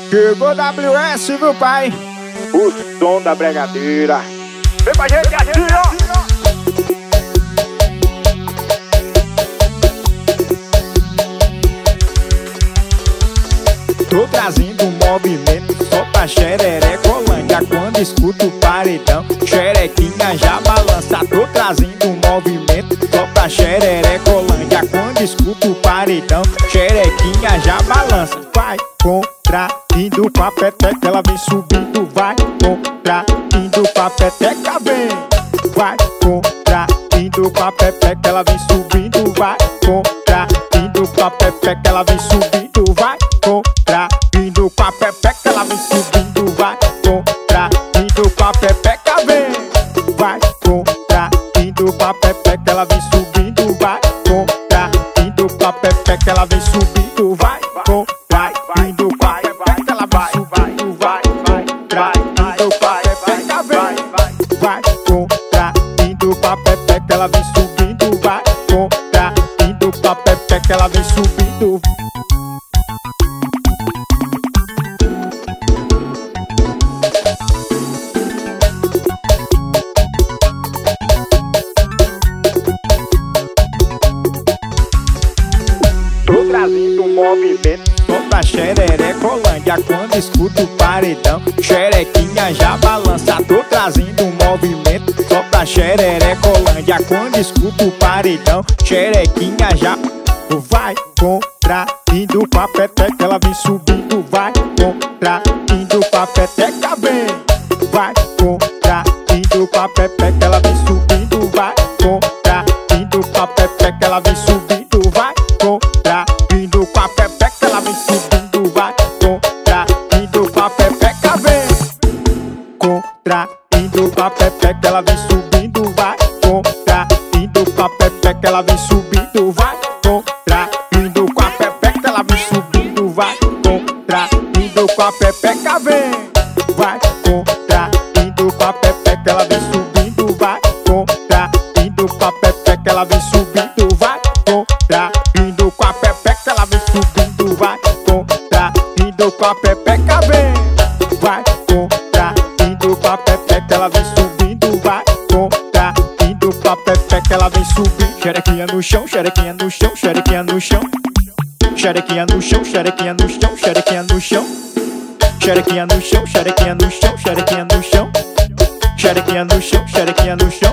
Chegou WS, meu pai, o som da bregadeira. Vem pra gente assim, ó. Tô trazendo um movimento só pra xererecolândia. Quando escuto o paredão, xerequinha já balança. Tô trazendo um movimento só pra xererecolândia. Quando escuto o paredão, xerequinha já balança. Vai contraindo com a peteca, ela vem subindo. Vai contraindo com a peteca, vem. Vai contraindo com a peteca, ela vem subindo. Vai contraindo com a peteca, ela vem subindo. Vai contraindo com a pepeca, ela vem subindo. Vai contraindo com a pepeca, vem. Vai contraindo com a pepeca, ela vem subindo. Vai contraindo com a pepeca, ela vem subindo. Vai contraindo com a pepeca, ela vem subindo. Vai contraindo com a pepeca, vem. Vai contraindo com a pepeca, ela vem subindo. Vai contraindo com a pepeca, ela vem subindo. Tô trazendo um movimento só pra xererecolândia. Quando escuto o paredão, xerequinha já balança. Tô trazendo um movimento só pra xererecolândia. Quando escuto o paredão, xerequinha já vai contraindo com a peteca, ela vem subindo. Vai contraindo com a peteca, vem. Vai contraindo com a peteca, ela vem subindo. Vai contraindo com a peteca, ela vem subindo. Vai contraindo com a pepeca, ela vem subindo. Vai contraindo com a pepeca, vem. Contraindo com a pepeca, ela vem subindo. Vai contraindo com a pepeca, ela vem subindo. Vai contraindo com a pepeca, ela vem subindo. Vai contraindo com a pepeca, vem. Vai contraindo com a pepeca, ela vem subindo. Vai contraindo com a pepeca, ela vem subindo. Vai contraindo com a pepeca, ela vem subindo. Vai contraindo com a pepeca, vem. Vai contraindo com a pepeca, ela vem subindo. Vai contraindo com a pepeca, ela vem subindo. Xerequinha no chão, xerequinha no chão, xerequinha no chão. Xerequinha no chão, xerequinha no chão, xerequinha no chão. Xerequinha no chão, xerequinha no chão, xerequinha no chão. Xerequinha no chão, xerequinha no chão.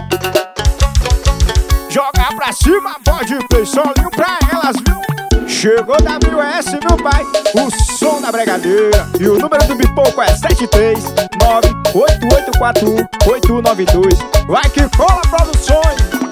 Joga pra cima, pode ter solinho pra elas, viu? Chegou WS, meu pai, o som da bregadeira. E o número do Bipoco é 739-8841-892. Vai que cola, produções!